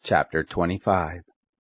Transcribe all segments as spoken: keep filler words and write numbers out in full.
Chapter twenty-five.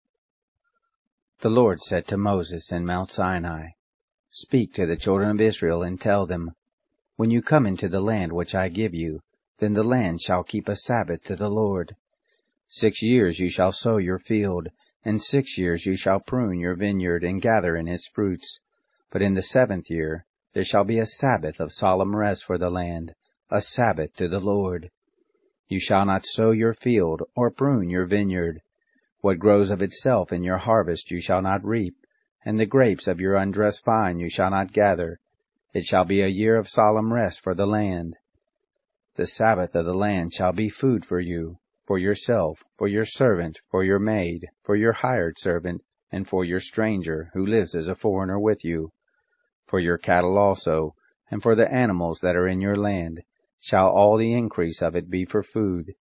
The Lord said to Moses in Mount Sinai, Speak to the children of Israel and tell them, When you come into the land which I give you, then the land shall keep a Sabbath to the Lord. Six years you shall sow your field, and six years you shall prune your vineyard and gather in its fruits. But in the seventh year there shall be a Sabbath of solemn rest for the land, a Sabbath to the Lord. You shall not sow your field, or prune your vineyard. What grows of itself in your harvest you shall not reap, and the grapes of your undressed vine you shall not gather. It shall be a year of solemn rest for the land. The Sabbath of the land shall be food for you, for yourself, for your servant, for your maid, for your hired servant, and for your stranger, who lives as a foreigner with you. For your cattle also, and for the animals that are in your land, shall all the increase of it be for food.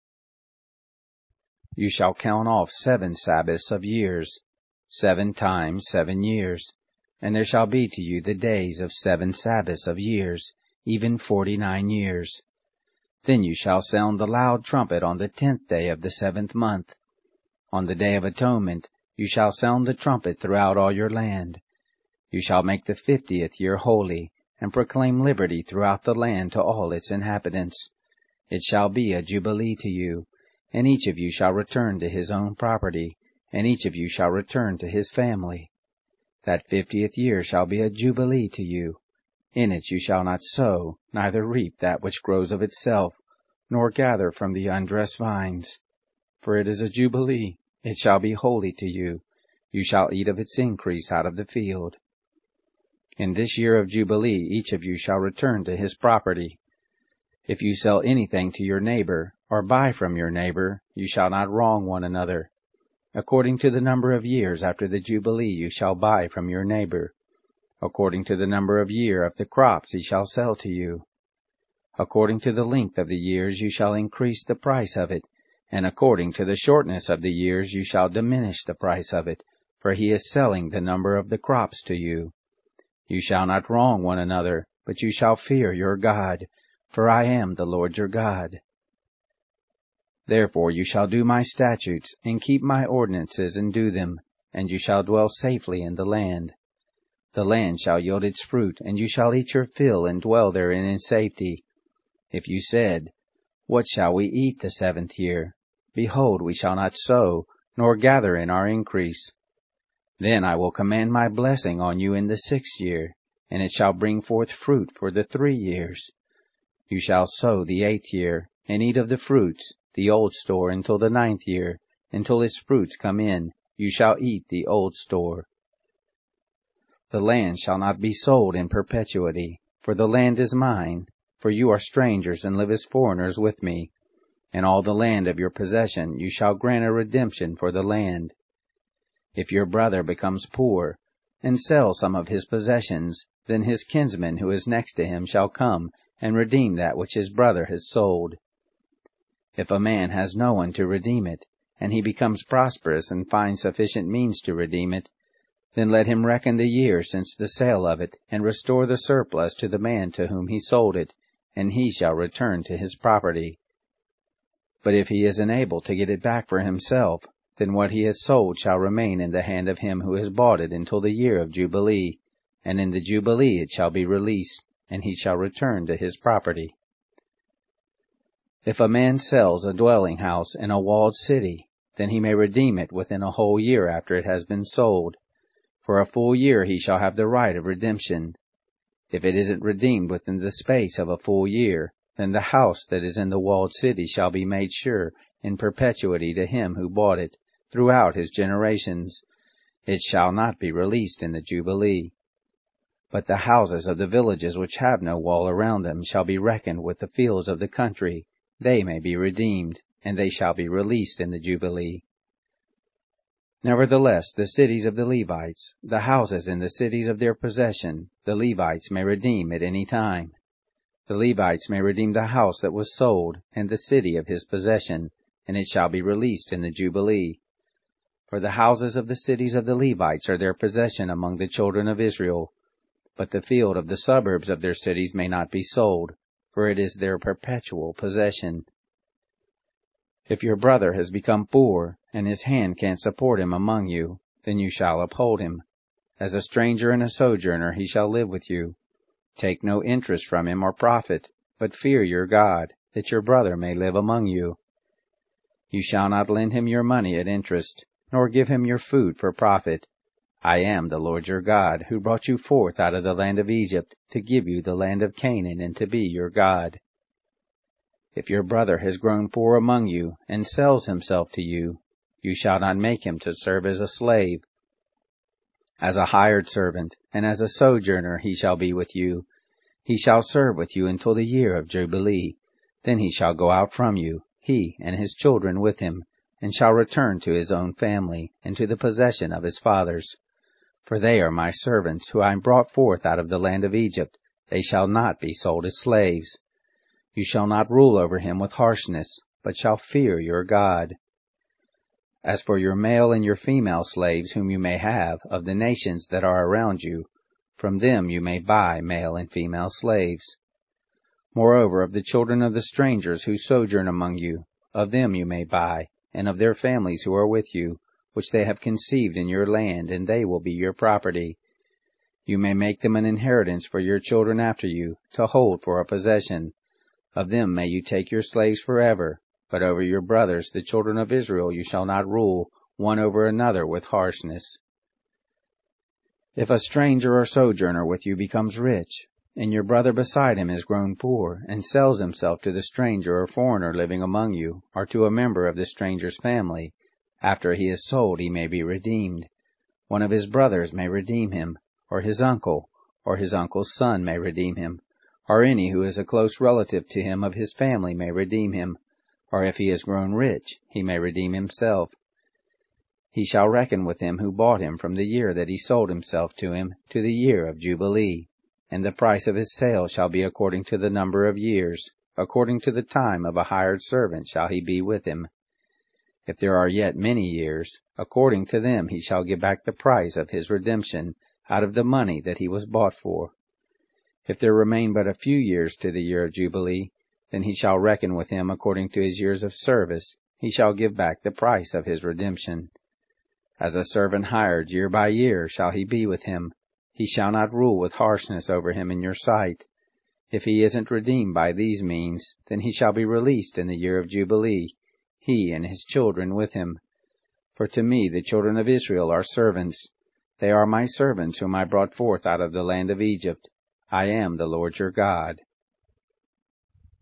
You shall count off seven Sabbaths of years, seven times seven years, and there shall be to you the days of seven Sabbaths of years, even forty-nine years. Then you shall sound the loud trumpet on the tenth day of the seventh month. On the day of atonement you shall sound the trumpet throughout all your land. You shall make the fiftieth year holy, and proclaim liberty throughout the land to all its inhabitants. It shall be a jubilee to you, and each of you shall return to his own property, and each of you shall return to his family. That fiftieth year shall be a jubilee to you. In it you shall not sow, neither reap that which grows of itself, nor gather from the undressed vines. For it is a jubilee, it shall be holy to you. You shall eat of its increase out of the field. In this year of Jubilee each of you shall return to his property. If you sell anything to your neighbor, or buy from your neighbor, you shall not wrong one another. According to the number of years after the Jubilee you shall buy from your neighbor. According to the number of year of the crops he shall sell to you. According to the length of the years you shall increase the price of it, and according to the shortness of the years you shall diminish the price of it, for he is selling the number of the crops to you. You shall not wrong one another, but you shall fear your God, for I am the Lord your God. Therefore you shall do my statutes, and keep my ordinances, and do them, and you shall dwell safely in the land. The land shall yield its fruit, and you shall eat your fill, and dwell therein in safety. If you said, What shall we eat the seventh year? Behold, we shall not sow, nor gather in our increase. Then I will command my blessing on you in the sixth year, and it shall bring forth fruit for the three years. You shall sow the eighth year, and eat of the fruits, the old store until the ninth year, until its fruits come in, you shall eat the old store. The land shall not be sold in perpetuity, for the land is mine, for you are strangers and live as foreigners with me. And all the land of your possession you shall grant a redemption for the land. If your brother becomes poor, and sells some of his possessions, then his kinsman who is next to him shall come and redeem that which his brother has sold. If a man has no one to redeem it, and he becomes prosperous and finds sufficient means to redeem it, then let him reckon the year since the sale of it, and restore the surplus to the man to whom he sold it, and he shall return to his property. But if he is unable to get it back for himself, then what he has sold shall remain in the hand of him who has bought it until the year of Jubilee, and in the Jubilee it shall be released, and he shall return to his property. If a man sells a dwelling house in a walled city, then he may redeem it within a whole year after it has been sold. For a full year he shall have the right of redemption. If it isn't redeemed within the space of a full year, then the house that is in the walled city shall be made sure in perpetuity to him who bought it, throughout his generations. It shall not be released in the Jubilee. But the houses of the villages which have no wall around them shall be reckoned with the fields of the country. They may be redeemed, and they shall be released in the Jubilee. Nevertheless, the cities of the Levites, the houses in the cities of their possession, the Levites may redeem at any time. The Levites may redeem the house that was sold, and the city of his possession, and it shall be released in the Jubilee. For the houses of the cities of the Levites are their possession among the children of Israel. But the field of the suburbs of their cities may not be sold, for it is their perpetual possession. If your brother has become poor, and his hand can't support him among you, then you shall uphold him. As a stranger and a sojourner he shall live with you. Take no interest from him or profit, but fear your God, that your brother may live among you. You shall not lend him your money at interest, nor give him your food for profit. I am the Lord your God, who brought you forth out of the land of Egypt, to give you the land of Canaan, and to be your God. If your brother has grown poor among you, and sells himself to you, you shall not make him to serve as a slave. As a hired servant, and as a sojourner he shall be with you. He shall serve with you until the year of Jubilee. Then he shall go out from you, he and his children with him, and shall return to his own family, and to the possession of his fathers. For they are my servants, who I brought forth out of the land of Egypt. They shall not be sold as slaves. You shall not rule over him with harshness, but shall fear your God. As for your male and your female slaves whom you may have, of the nations that are around you, from them you may buy male and female slaves. Moreover, of the children of the strangers who sojourn among you, of them you may buy, and of their families who are with you, which they have conceived in your land, and they will be your property. You may make them an inheritance for your children after you, to hold for a possession. Of them may you take your slaves forever, but over your brothers, the children of Israel, you shall not rule, one over another with harshness. If a stranger or sojourner with you becomes rich, and your brother beside him is grown poor, and sells himself to the stranger or foreigner living among you, or to a member of the stranger's family, after he is sold he may be redeemed. One of his brothers may redeem him, or his uncle, or his uncle's son may redeem him, or any who is a close relative to him of his family may redeem him, or if he has grown rich, he may redeem himself. He shall reckon with him who bought him from the year that he sold himself to him to the year of Jubilee, and the price of his sale shall be according to the number of years, according to the time of a hired servant shall he be with him. If there are yet many years, according to them he shall give back the price of his redemption out of the money that he was bought for. If there remain but a few years to the year of Jubilee, then he shall reckon with him according to his years of service, he shall give back the price of his redemption. As a servant hired year by year shall he be with him. He shall not rule with harshness over him in your sight. If he isn't redeemed by these means, then he shall be released in the year of Jubilee, he and his children with him. For to me the children of Israel are servants. They are my servants whom I brought forth out of the land of Egypt. I am the Lord your God.